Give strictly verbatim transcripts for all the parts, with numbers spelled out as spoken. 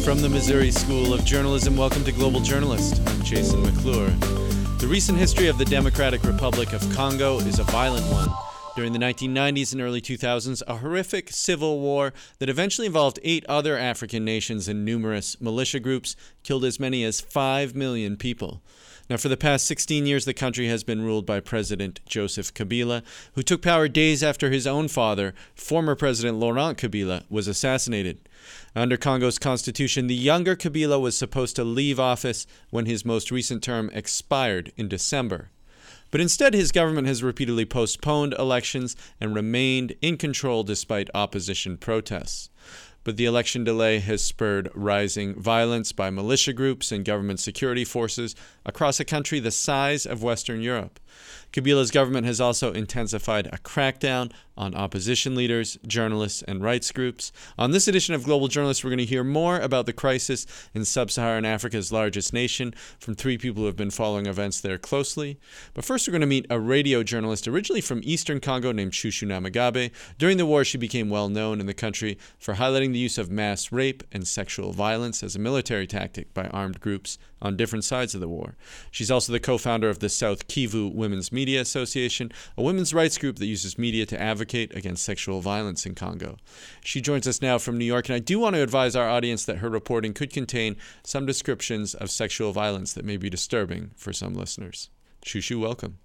From the Missouri School of Journalism, welcome to Global Journalist. I'm Jason McClure. The recent history of the Democratic Republic of Congo is a violent one. During the nineteen nineties and early two thousands, a horrific civil war that eventually involved eight other African nations and numerous militia groups killed as many as five million people. Now, for the past sixteen years, the country has been ruled by President Joseph Kabila, who took power days after his own father, former President Laurent Kabila, was assassinated. Under Congo's constitution, the younger Kabila was supposed to leave office when his most recent term expired in December. But instead, his government has repeatedly postponed elections and remained in control despite opposition protests. But the election delay has spurred rising violence by militia groups and government security forces across a country the size of Western Europe. Kabila's government has also intensified a crackdown on opposition leaders, journalists, and rights groups. On this edition of Global Journalist, we're going to hear more about the crisis in sub-Saharan Africa's largest nation from three people who have been following events there closely. But first, we're going to meet a radio journalist originally from eastern Congo named Chouchou Nyamagabe. During the war, she became well known in the country for highlighting the use of mass rape and sexual violence as a military tactic by armed groups on different sides of the war. She's also the co-founder of the South Kivu Women's Media Association, a women's rights group that uses media to advocate against sexual violence in Congo. She joins us now from New York, and I do want to advise our audience that her reporting could contain some descriptions of sexual violence that may be disturbing for some listeners. Chouchou, welcome.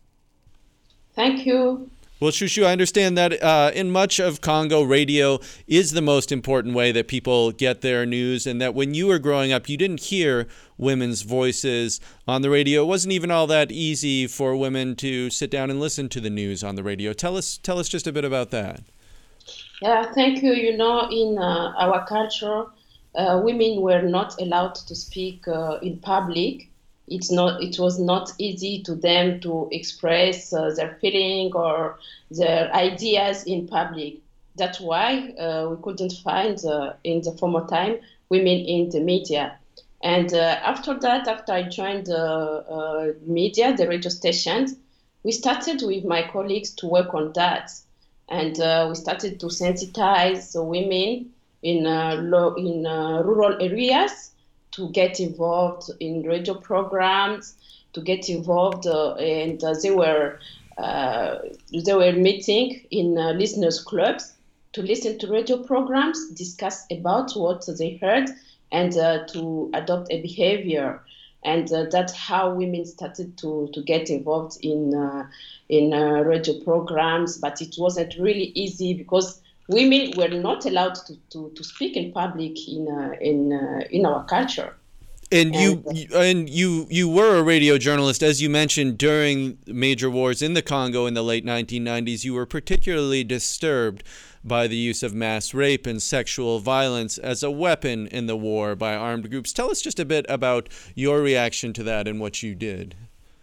Thank you. Well, Chouchou, I understand that uh, in much of Congo, radio is the most important way that people get their news, and that when you were growing up, you didn't hear women's voices on the radio. It wasn't even all that easy for women to sit down and listen to the news on the radio. Tell us, tell us just a bit about that. Yeah, thank you. You know, in uh, our culture, uh, women were not allowed to speak uh, in public. It's not. It was not easy to them to express uh, their feeling or their ideas in public. That's why uh, we couldn't find uh, in the former time women in the media. And uh, after that, after I joined the uh, media, the radio stations, we started with my colleagues to work on that, and uh, we started to sensitize the women in uh, low, in uh, rural areas to get involved in radio programs, to get involved, uh, and uh, they were uh, they were meeting in uh, listeners' clubs to listen to radio programs, discuss about what they heard, and uh, to adopt a behavior. And uh, that's how women started to, to get involved in uh, in uh, radio programs. But it wasn't really easy because women were not allowed to, to, to speak in public in uh, in uh, in our culture. And you and you you were a radio journalist, as you mentioned, during major wars in the Congo in the late nineteen nineties. You were particularly disturbed by the use of mass rape and sexual violence as a weapon in the war by armed groups. Tell us just a bit about your reaction to that and what you did.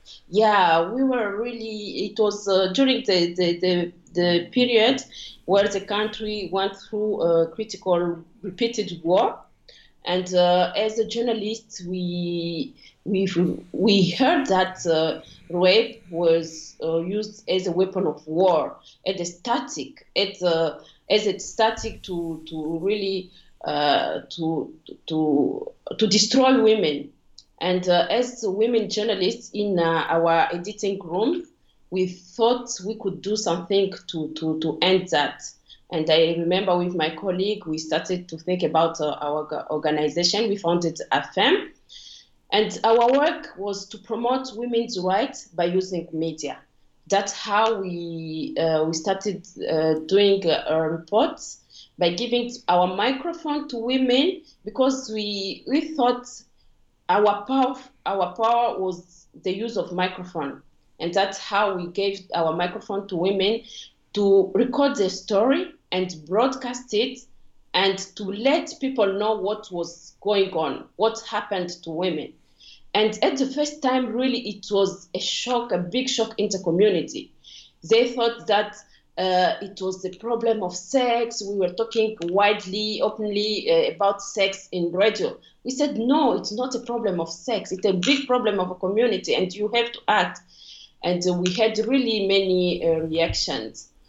Yeah, we were really, it was uh, during the, the, the, the period where the country went through a critical repeated war. And uh, as a journalist, we we we heard that uh, rape was uh, used as a weapon of war, as a static, as a, as a static to to really uh, to to to destroy women. And uh, as women journalists in uh, our editing room, we thought we could do something to to to end that. And I remember with my colleague, we started to think about uh, our organization. We founded A F E M. And our work was to promote women's rights by using media. That's how we uh, we started uh, doing uh, reports, by giving our microphone to women, because we we thought our power, our power was the use of microphone. And that's how we gave our microphone to women to record their story and broadcast it, and to let people know what was going on, what happened to women. And at the first time, really, it was a shock, a big shock in the community. They thought that uh, it was the problem of sex. We were talking widely, openly uh, about sex in radio. We said, no, it's not a problem of sex. It's a big problem of a community, and you have to act. And uh, we had really many uh, reactions.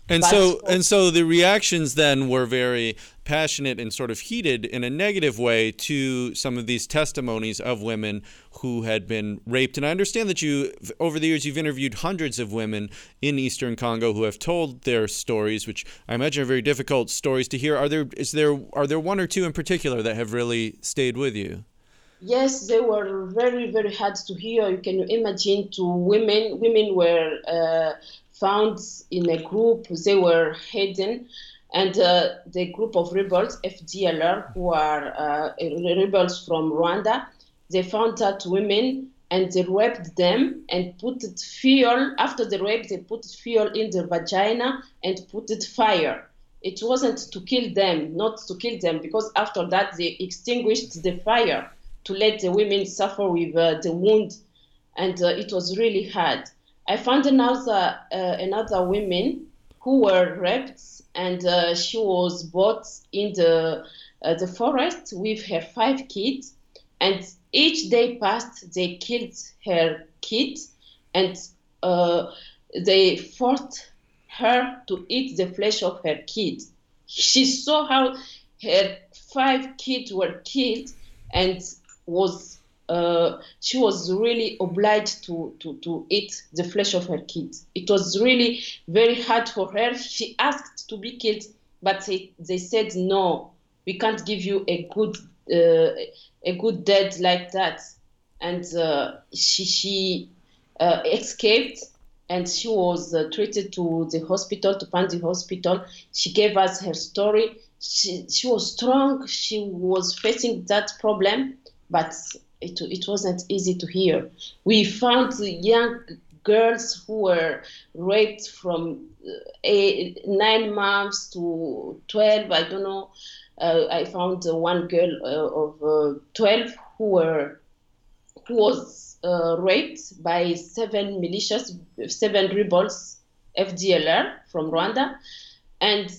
And But so and so the reactions then were very passionate and sort of heated in a negative way to some of these testimonies of women who had been raped. And I understand that you, over the years, you've interviewed hundreds of women in Eastern Congo who have told their stories, which I imagine are very difficult stories to hear. Are there is there are there one or two in particular that have really stayed with you? yes, they were very, very hard to hear. You can imagine to women. Women were uh, found in a group. They were hidden. And uh, the group of rebels, F D L R, who are uh, rebels from Rwanda, they found that women and they raped them and put it fuel. After the rape, they put fuel in their vagina and put it fire. It wasn't to kill them, not to kill them, because after that they extinguished the fire to let the women suffer with uh, the wound, and uh, it was really hard. I found another uh, another women who were raped, and uh, she was brought in the uh, the forest with her five kids, and each day passed, they killed her kids, and uh, they forced her to eat the flesh of her kids. She saw how her five kids were killed, and was uh, she was really obliged to, to, to eat the flesh of her kids. It was really very hard for her. She asked to be killed, but they, they said, no, we can't give you a good uh, a good death like that. And uh, she, she uh, escaped, and she was uh, treated to the hospital, to Panzi Hospital. She gave us her story. She, she was strong. She was facing that problem, but it, it wasn't easy to hear. We found young girls who were raped from eight, nine months to twelve. I don't know. Uh, I found uh, one girl uh, of uh, twelve who were who was uh, raped by seven militias, seven rebels, F D L R from Rwanda, and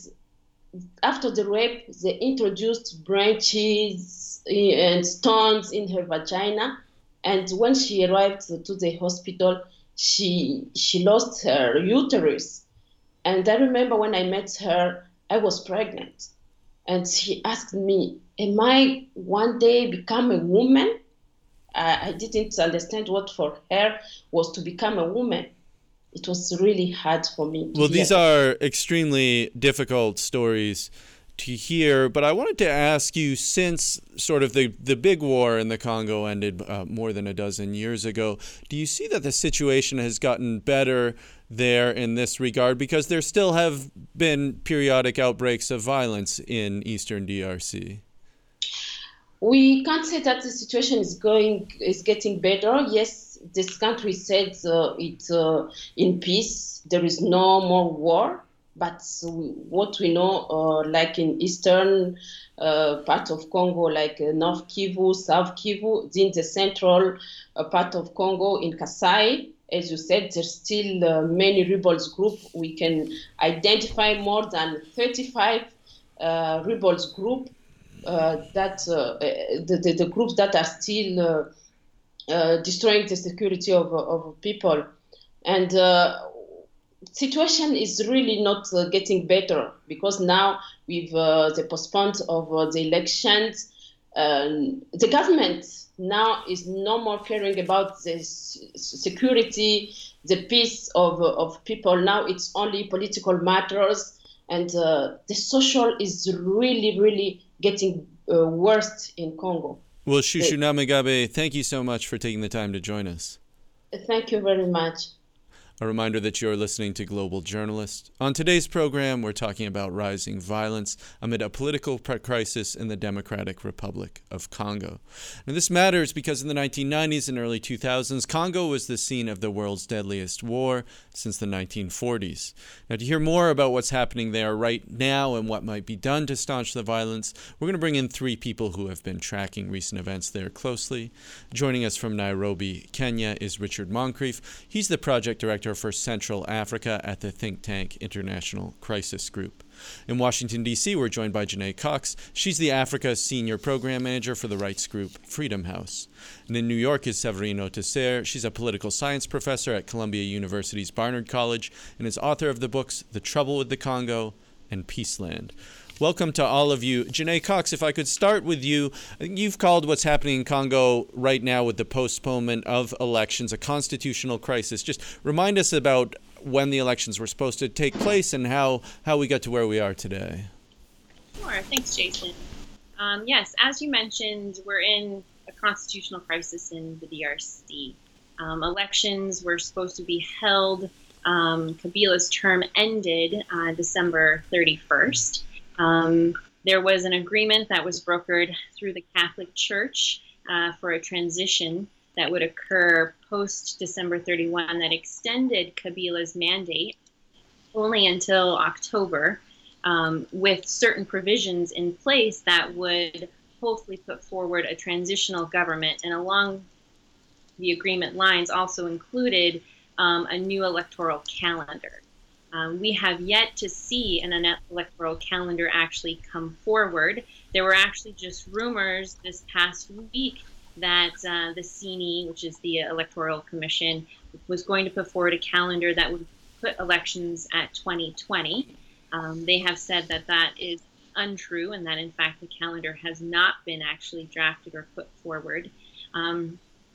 after the rape, they introduced branches and stones in her vagina. And when she arrived to the hospital, she she lost her uterus. And I remember when I met her, I was pregnant. And she asked me, am I one day become a woman? I, I didn't understand what for her was to become a woman. It was really hard for me. Well, these are extremely difficult stories to hear, but I wanted to ask you, since sort of the, the big war in the Congo ended uh, more than a dozen years ago, do you see that the situation has gotten better there in this regard? Because there still have been periodic outbreaks of violence in eastern D R C. We can't say that the situation is going is getting better. Yes, this country said uh, it uh, in peace. There is no more war. But what we know, uh, like in eastern uh, part of Congo, like uh, North Kivu, South Kivu, in the central uh, part of Congo, in Kasai, as you said, there's still uh, many rebels group. We can identify more than thirty-five uh, rebels group. Uh, that uh, the, the, the groups that are still uh, uh, destroying the security of, of people. And uh, situation is really not uh, getting better, because now with uh, the postponement of uh, the elections, um, the government now is no more caring about the security, the peace of, of people. Now it's only political matters, and uh, the social is really, really getting uh, worse in Congo. Well, Chouchou Nyamagabe, thank you so much for taking the time to join us. Thank you very much. A reminder that you're listening to Global Journalist. On today's program, we're talking about rising violence amid a political crisis in the Democratic Republic of Congo. Now, this matters because in the nineteen nineties and early two thousands, Congo was the scene of the world's deadliest war since the nineteen forties. Now, to hear more about what's happening there right now and what might be done to staunch the violence, we're going to bring in three people who have been tracking recent events there closely. Joining us from Nairobi, Kenya, is Richard Moncrief. He's the project director Center for Central Africa at the think tank International Crisis Group. In Washington, D C, we're joined by Janae Cox. She's the Africa Senior Program Manager for the rights group Freedom House. And in New York is Severino Tesser. She's a political science professor at Columbia University's Barnard College and is author of the books The Trouble with the Congo and Peaceland. Welcome to all of you. Janae Cox, if I could start with you. You've called what's happening in Congo right now with the postponement of elections a constitutional crisis. Just remind us about when the elections were supposed to take place and how, how we got to where we are today. Sure. Thanks, Jason. Um, yes, as you mentioned, we're in a constitutional crisis in the D R C. Um, elections were supposed to be held. Um, Kabila's term ended uh, December thirty-first. Um, there was an agreement that was brokered through the Catholic Church uh, for a transition that would occur post December thirty-first that extended Kabila's mandate only until October, um, with certain provisions in place that would hopefully put forward a transitional government. And along the agreement lines also included um, a new electoral calendar. Um, we have yet to see an electoral calendar actually come forward. There were actually just rumors this past week that uh, the C I N I, which is the Electoral Commission, was going to put forward a calendar that would put elections at twenty twenty. Um, they have said that that is untrue and that, in fact, the calendar has not been actually drafted or put forward. Um,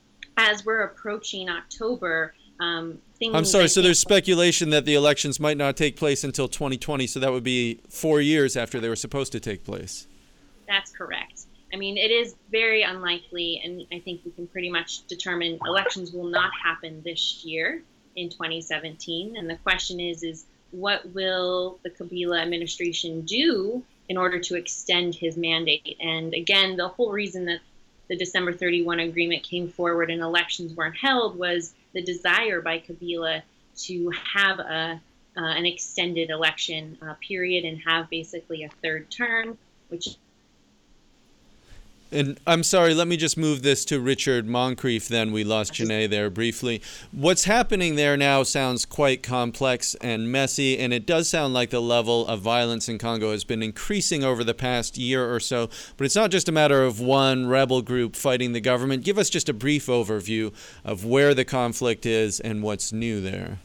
as we're approaching October, um, things... I'm sorry, so there's speculation that the elections might not take place until twenty twenty, so that would be four years after they were supposed to take place. That's correct. I mean, it is very unlikely, and I think we can pretty much determine elections will not happen this year in twenty seventeen. And the question is, is what will the Kabila administration do in order to extend his mandate? And again, the whole reason that the December thirty-first agreement came forward and elections weren't held was the desire by Kabila to have a uh, an extended election uh, period and have basically a third term, which And I'm sorry, let me just move this to Richard Moncrief then. We lost Janae there briefly. What's happening there now sounds quite complex and messy, and it does sound like the level of violence in Congo has been increasing over the past year or so. But it's not just a matter of one rebel group fighting the government. Give us just a brief overview of where the conflict is and what's new there.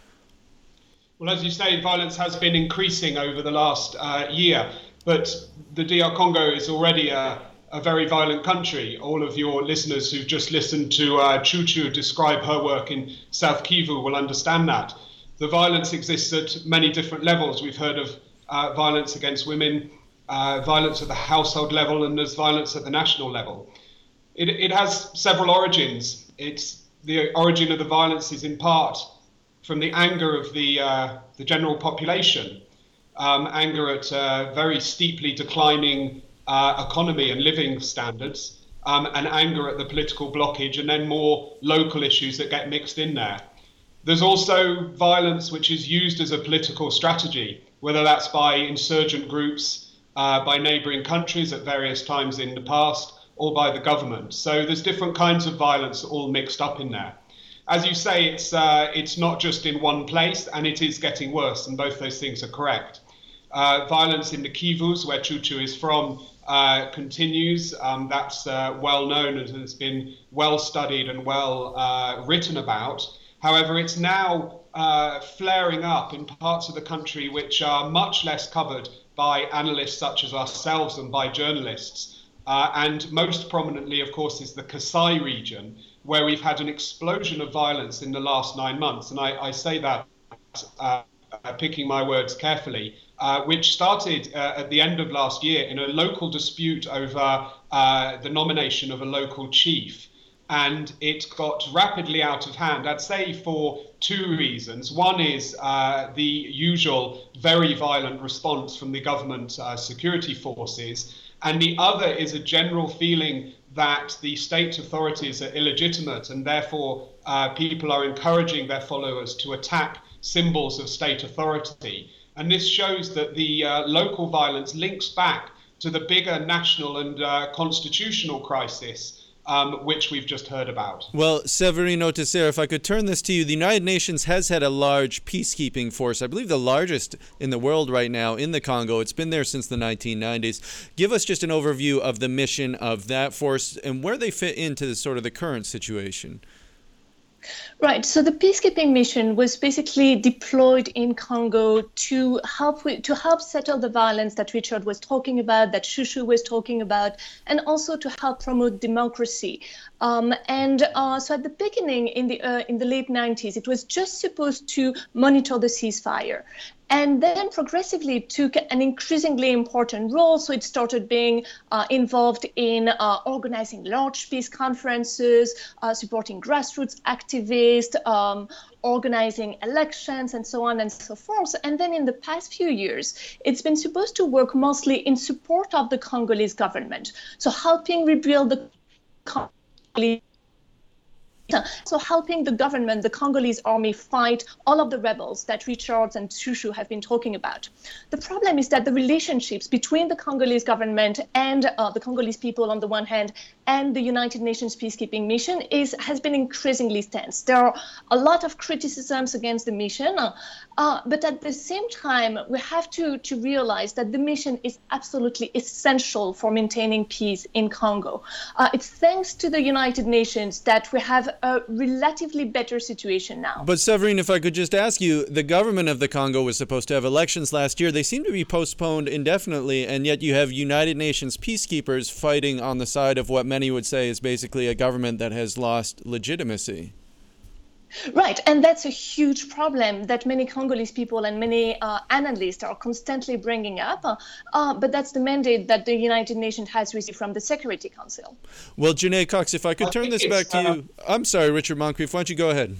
Well, as you say, violence has been increasing over the last uh, year, but the D R Congo is already a a very violent country. All of your listeners who've just listened to uh, Chuchu describe her work in South Kivu will understand that. The violence exists at many different levels. We've heard of uh, violence against women, uh, violence at the household level, and there's violence at the national level. It, it has several origins. It's the origin of the violence is in part from the anger of the, uh, the general population, um, anger at uh, very steeply declining Uh, economy and living standards, um, and anger at the political blockage, and then more local issues that get mixed in there. There's also violence which is used as a political strategy, whether that's by insurgent groups, uh, by neighboring countries at various times in the past, or by the government. So there's different kinds of violence all mixed up in there. As you say, it's, uh, it's not just in one place, and it is getting worse, and both those things are correct. Uh, violence in the Kivus, where Chuchu is from, Uh, continues. Um, that's uh, well known and has been well studied and well uh, written about. However, it's now uh, flaring up in parts of the country which are much less covered by analysts such as ourselves and by journalists. Uh, and most prominently, of course, is the Kasai region, where we've had an explosion of violence in the last nine months. And I, I say that uh, uh, picking my words carefully. Uh, which started uh, at the end of last year in a local dispute over uh, the nomination of a local chief. And it got rapidly out of hand, I'd say for two reasons. One is uh, the usual very violent response from the government uh, security forces. And the other is a general feeling that the state authorities are illegitimate, and therefore uh, people are encouraging their followers to attack symbols of state authority. And this shows that the uh, local violence links back to the bigger national and uh, constitutional crisis um, which we've just heard about. Well, Severino Teixeira, if I could turn this to you, the United Nations has had a large peacekeeping force, I believe the largest in the world right now in the Congo. It's been there since the nineteen nineties. Give us just an overview of the mission of that force and where they fit into the, sort of the current situation. Right. So the peacekeeping mission was basically deployed in Congo to help with, to help settle the violence that Richard was talking about, that Chouchou was talking about, and also to help promote democracy. Um, and uh, so at the beginning, in the uh, in the late nineties, it was just supposed to monitor the ceasefire. And then progressively it took an increasingly important role. So it started being uh, involved in uh, organizing large peace conferences, uh, supporting grassroots activists, um, organizing elections, and so on and so forth. And then in the past few years, it's been supposed to work mostly in support of the Congolese government. So helping rebuild the Congolese So helping the government, the Congolese army, fight all of the rebels that Richard and Chouchou have been talking about. The problem is that the relationships between the Congolese government and uh, the Congolese people on the one hand and the United Nations peacekeeping mission is has been increasingly tense. There are a lot of criticisms against the mission, uh, uh, but at the same time, we have to, to realize that the mission is absolutely essential for maintaining peace in Congo. Uh, it's thanks to the United Nations that we have a relatively better situation now. But Severine, if I could just ask you, the government of the Congo was supposed to have elections last year. They seem to be postponed indefinitely, and yet you have United Nations peacekeepers fighting on the side of what many would say is basically a government that has lost legitimacy. Right, and that's a huge problem that many Congolese people and many uh, analysts are constantly bringing up, uh, uh, but that's the mandate that the United Nations has received from the Security Council. Well, Janae Cox, if I could turn this back to you. I'm sorry, Richard Moncrief, why don't you go ahead?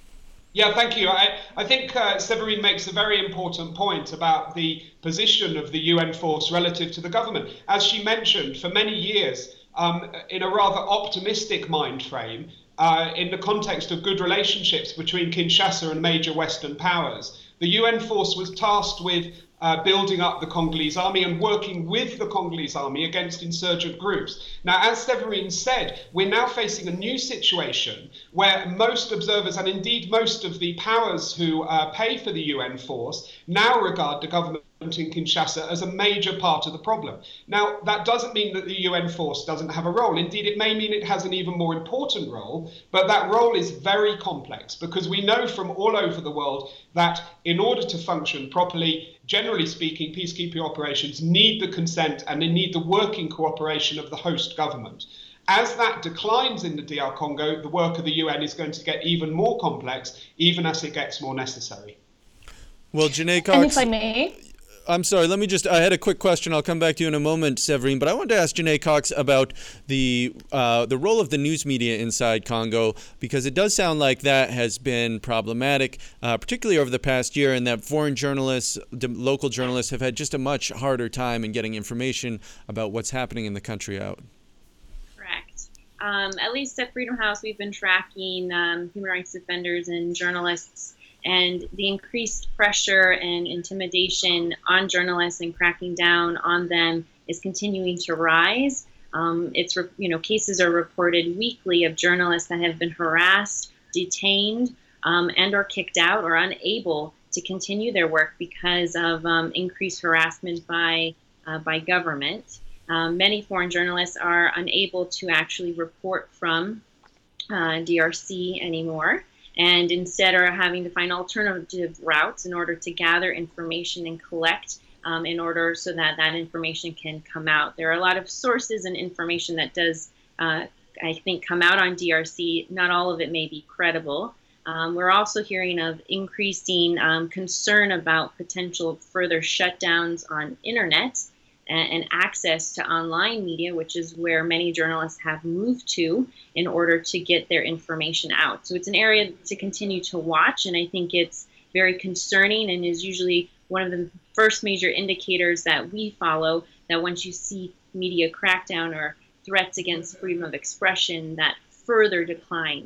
Yeah, thank you. I, I think uh, Severine makes a very important point about the position of the U N force relative to the government. As she mentioned, for many years, um, in a rather optimistic mind frame, Uh, in the context of good relationships between Kinshasa and major Western powers, the U N force was tasked with uh, building up the Congolese army and working with the Congolese army against insurgent groups. Now, as Severine said, we're now facing a new situation where most observers, and indeed most of the powers who uh, pay for the U N force, now regard the government in Kinshasa as a major part of the problem. Now, that doesn't mean that the U N force doesn't have a role. Indeed, it may mean it has an even more important role, but that role is very complex because we know from all over the world that in order to function properly, generally speaking, peacekeeping operations need the consent and they need the working cooperation of the host government. As that declines in the D R Congo, the work of the U N is going to get even more complex, even as it gets more necessary. Well, Janae Cox, and if I may, I'm sorry, let me just, I had a quick question. I'll come back to you in a moment, Severine, but I wanted to ask Janae Cox about the uh, the role of the news media inside Congo, because it does sound like that has been problematic, uh, particularly over the past year, and that foreign journalists, local journalists have had just a much harder time in getting information about what's happening in the country out. Correct. Um, at least at Freedom House, we've been tracking um, human rights defenders and journalists, and the increased pressure and intimidation on journalists and cracking down on them is continuing to rise. Um, it's, you know, cases are reported weekly of journalists that have been harassed, detained, um, and or kicked out or unable to continue their work because of um, increased harassment by uh, by government. Um, many foreign journalists are unable to actually report from uh, D R C anymore, and instead are having to find alternative routes in order to gather information and collect um, in order so that that information can come out. There are a lot of sources and information that does, uh, I think, come out on D R C. Not all of it may be credible. Um, we're also hearing of increasing um, concern about potential further shutdowns on internet and, and access to online media, which is where many journalists have moved to in order to get their information out. So it's an area to continue to watch, and I think it's very concerning and is usually one of the first major indicators that we follow, that once you see media crackdown or threats against freedom of expression, that further declines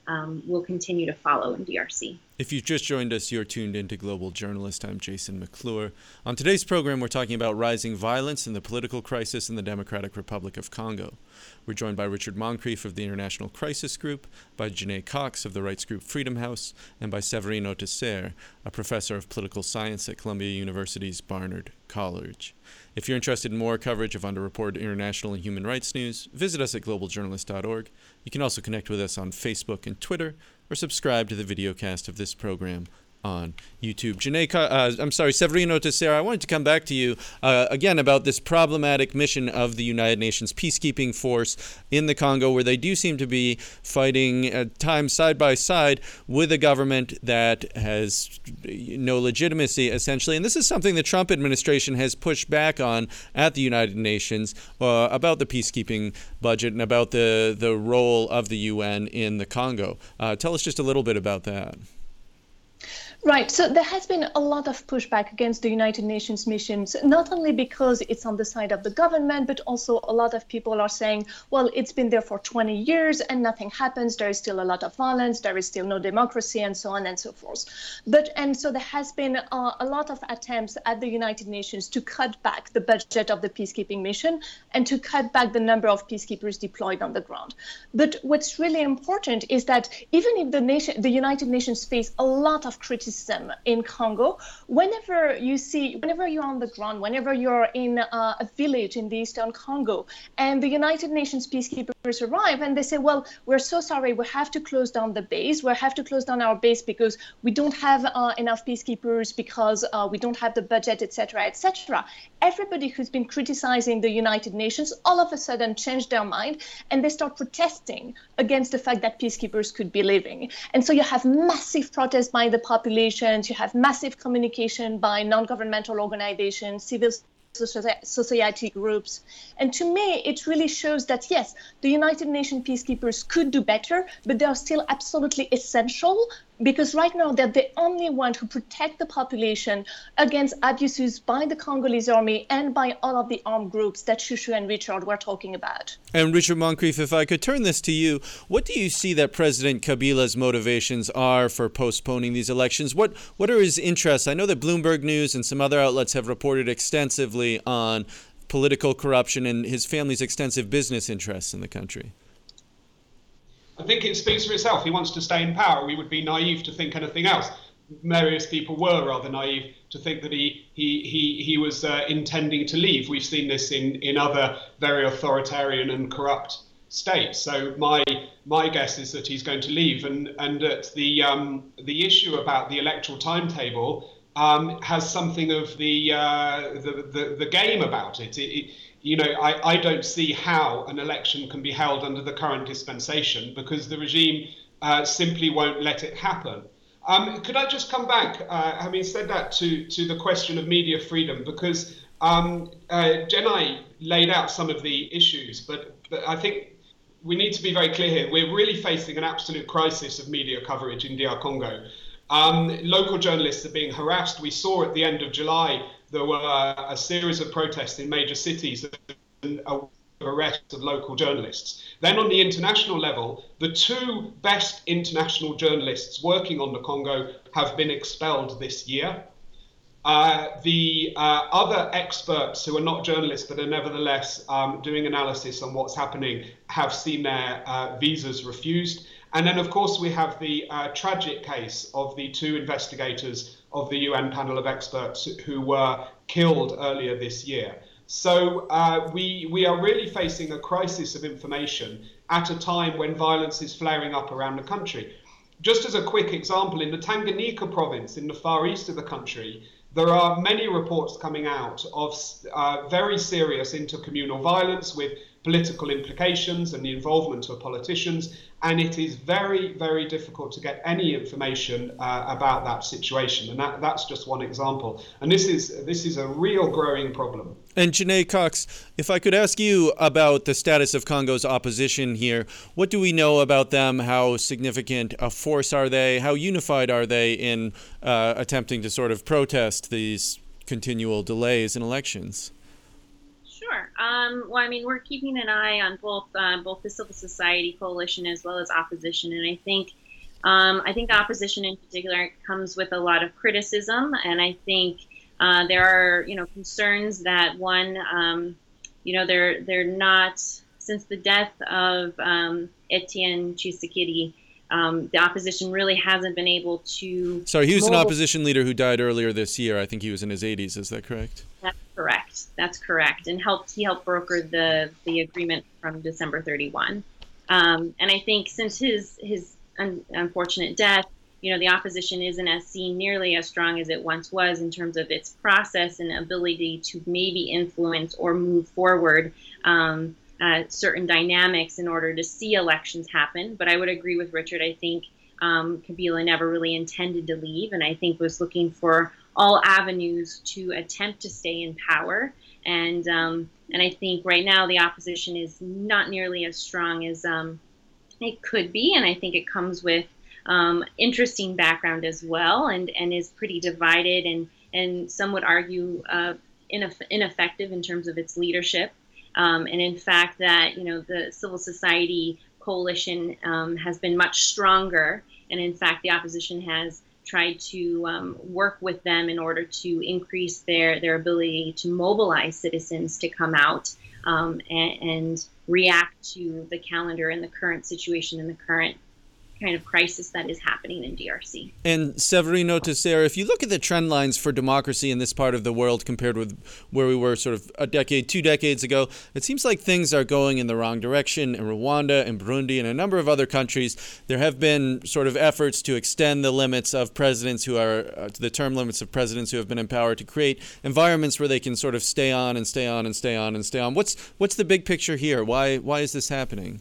um, will continue to follow in D R C. If you've just joined us, you're tuned into Global Journalist. I'm Jason McClure. On today's program, we're talking about rising violence and the political crisis in the Democratic Republic of Congo. We're joined by Richard Moncrief of the International Crisis Group, by Janae Cox of the rights group Freedom House, and by Severino Teixeira, a professor of political science at Columbia University's Barnard College. If you're interested in more coverage of underreported international and human rights news, visit us at global journalist dot org. You can also connect with us on Facebook and Twitter, or subscribe to the videocast of this program on YouTube. Janae, uh, I'm sorry, Severino Teixeira, I wanted to come back to you uh, again about this problematic mission of the United Nations peacekeeping force in the Congo, where they do seem to be fighting at times side by side with a government that has no legitimacy, essentially. And this is something the Trump administration has pushed back on at the United Nations uh, about the peacekeeping budget and about the, the role of the U N in the Congo. Uh, tell us just a little bit about that. Right. So there has been a lot of pushback against the United Nations missions, not only because it's on the side of the government, but also a lot of people are saying, well, it's been there for twenty years and nothing happens. There is still a lot of violence. There is still no democracy and so on and so forth. But and so there has been uh, a lot of attempts at the United Nations to cut back the budget of the peacekeeping mission and to cut back the number of peacekeepers deployed on the ground. But what's really important is that even if the nation, the United Nations face a lot of criticism in Congo, whenever you see, whenever you're on the ground, whenever you're in uh, a village in the eastern Congo, and the United Nations peacekeepers arrive and they say, well, we're so sorry, we have to close down the base, we have to close down our base because we don't have uh, enough peacekeepers, because uh, we don't have the budget, et cetera, et cetera. Everybody who's been criticizing the United Nations all of a sudden changed their mind and they start protesting against the fact that peacekeepers could be leaving. And so you have massive protests by the population. You have massive communication by non-governmental organizations, civil society groups. And to me, it really shows that, yes, the United Nations peacekeepers could do better, but they are still absolutely essential because right now they're the only ones who protect the population against abuses by the Congolese army and by all of the armed groups that Shushu and Richard were talking about. And Richard Moncrief, if I could turn this to you, what do you see that President Kabila's motivations are for postponing these elections? What what are his interests? I know that Bloomberg News and some other outlets have reported extensively on political corruption and his family's extensive business interests in the country. I think it speaks for itself. He wants to stay in power. We would be naive to think anything else. Various people were rather naive to think that he he he he was uh, intending to leave. We've seen this in in other very authoritarian and corrupt states. So my my guess is that he's going to leave, and and that the um, the issue about the electoral timetable um, has something of the, uh, the the the game about it. it, it You know, I, I don't see how an election can be held under the current dispensation because the regime uh, simply won't let it happen. Um, could I just come back, uh, having said that, to, to the question of media freedom? Because um, uh, Janae laid out some of the issues, but, but I think we need to be very clear here. We're really facing an absolute crisis of media coverage in D R Congo. Um, local journalists are being harassed. We saw at the end of July there were a series of protests in major cities and arrests of local journalists. Then on the international level, the two best international journalists working on the Congo have been expelled this year. Uh, the uh, other experts who are not journalists but are nevertheless um, doing analysis on what's happening have seen their uh, visas refused. And then, of course, we have the uh, tragic case of the two investigators of the U N panel of experts who were killed earlier this year. So uh, we, we are really facing a crisis of information at a time when violence is flaring up around the country. Just as a quick example, in the Tanganyika province in the far east of the country, there are many reports coming out of uh, very serious intercommunal violence with political implications and the involvement of politicians. And it is very, very difficult to get any information uh, about that situation. And that, that's just one example. And this is this is a real growing problem. And Janae Cox, if I could ask you about the status of Congo's opposition here, what do we know about them? How significant a force are they? How unified are they in uh, attempting to sort of protest these continual delays in elections? Sure. Um, well, I mean, we're keeping an eye on both uh, both the civil society coalition as well as opposition, and I think Um, I think the opposition in particular comes with a lot of criticism, and I think uh, there are, you know, concerns that one, um, you know, they're they're not, since the death of um, Etienne Tshisekedi, um, the opposition really hasn't been able to. Sorry, he was mobile- an opposition leader who died earlier this year. I think he was in his eighties. Is that correct? That's correct. That's correct, and helped he helped broker the the agreement from December thirty-first. Um, and I think since his his un- unfortunate death, you know, the opposition isn't as seen nearly as strong as it once was in terms of its process and ability to maybe influence or move forward um, uh, certain dynamics in order to see elections happen. But I would agree with Richard. I think um, Kabila never really intended to leave, and I think was looking for all avenues to attempt to stay in power. And um, and I think right now the opposition is not nearly as strong as um, it could be, and I think it comes with um, interesting background as well, and, and is pretty divided, and and some would argue uh, ineff- ineffective in terms of its leadership. Um, and in fact, that you know the civil society coalition um, has been much stronger, and in fact, the opposition has tried to um, work with them in order to increase their, their ability to mobilize citizens to come out um, and, and react to the calendar and the current situation and the current kind of crisis that is happening in D R C. And Severino Teixeira, if you look at the trend lines for democracy in this part of the world compared with where we were sort of a decade, two decades ago, it seems like things are going in the wrong direction in Rwanda and Burundi and a number of other countries. There have been sort of efforts to extend the limits of presidents who are, uh, the term limits of presidents who have been in power, to create environments where they can sort of stay on and stay on and stay on and stay on. What's what's the big picture here? Why why is this happening?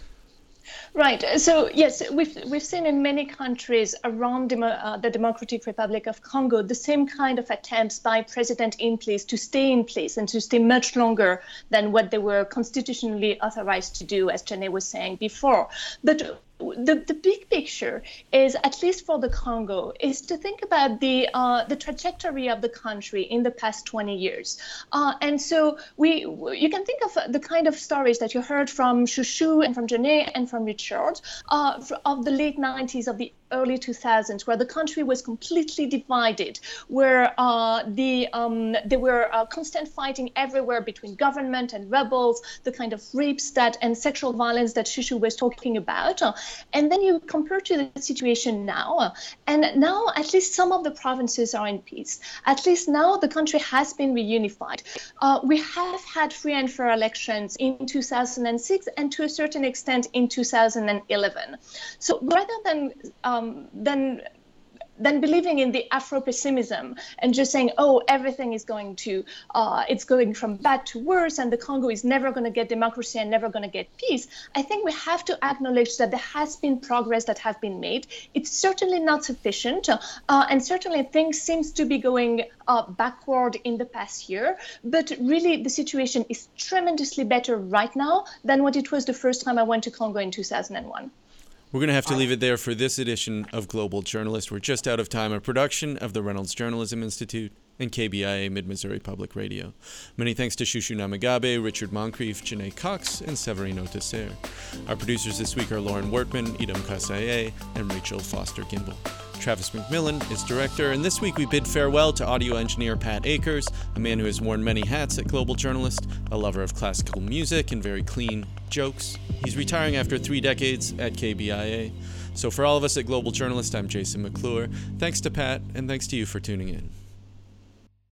Right. So yes, we've we've seen in many countries around demo, uh, the Democratic Republic of Congo the same kind of attempts by president in place to stay in place and to stay much longer than what they were constitutionally authorized to do, as Jenny was saying before. But the the big picture is, at least for the Congo, is to think about the uh, the trajectory of the country in the past twenty years. Uh, and so we you can think of the kind of stories that you heard from Chouchou and from Jenny and from Richard uh, of the late nineties, of the early two thousands, where the country was completely divided, where uh, the um, there were uh, constant fighting everywhere between government and rebels, the kind of rapes that and sexual violence that Chouchou was talking about. Uh, and then you compare to the situation now, uh, and now at least some of the provinces are in peace. At least now the country has been reunified. Uh, we have had free and fair elections in two thousand six and to a certain extent in two thousand eleven. So rather than um, than than believing in the Afro-pessimism and just saying, oh, everything is going to, uh, it's going from bad to worse, and the Congo is never going to get democracy and never going to get peace, I think we have to acknowledge that there has been progress that have been made. It's certainly not sufficient, uh, and certainly things seems to be going uh, backward in the past year, but really the situation is tremendously better right now than what it was the first time I went to Congo in two thousand one. We're going to have to leave it there for this edition of Global Journalist. We're just out of time. A production of the Reynolds Journalism Institute and K B I A Mid-Missouri Public Radio. Many thanks to Chouchou Namagabe, Richard Moncrief, Janae Cox, and Severino Teixeira. Our producers this week are Lauren Wortman, Idam Kasaye, and Rachel Foster Gimbel. Travis McMillan is director, and this week we bid farewell to audio engineer Pat Akers, a man who has worn many hats at Global Journalist, a lover of classical music and very clean jokes. He's retiring after three decades at K B I A. So for all of us at Global Journalist, I'm Jason McClure. Thanks to Pat, and thanks to you for tuning in.